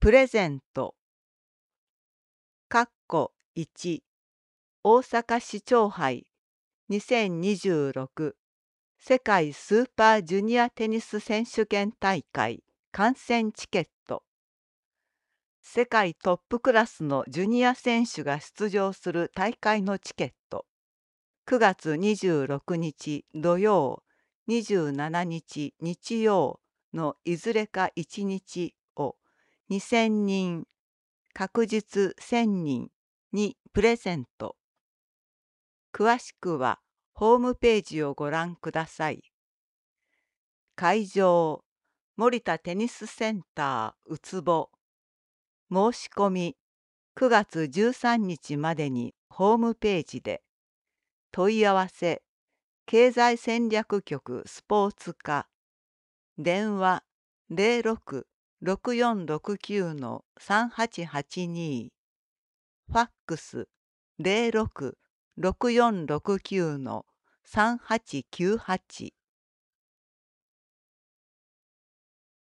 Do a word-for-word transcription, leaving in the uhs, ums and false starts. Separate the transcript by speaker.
Speaker 1: プレゼント。かっこいち大阪市長杯にせんにじゅうろく世界スーパージュニアテニス選手権大会観戦チケット。世界トップクラスのジュニア選手が出場する大会のチケット。くがつにじゅうろくにち土曜、にじゅうしちにち日曜のいずれかいちにちをにせんにん、確実せんにんにプレゼント。詳しくはホームページをご覧ください。会場、森田テニスセンターうつぼ。申し込み、くがつじゅうさんにちまでにホームページで。問い合わせ、経済戦略局スポーツ課。電話ゼロろく ろくよんろくきゅう さんはちはちに。ファックスゼロろく ろくよんろくきゅう さんはちきゅうはち。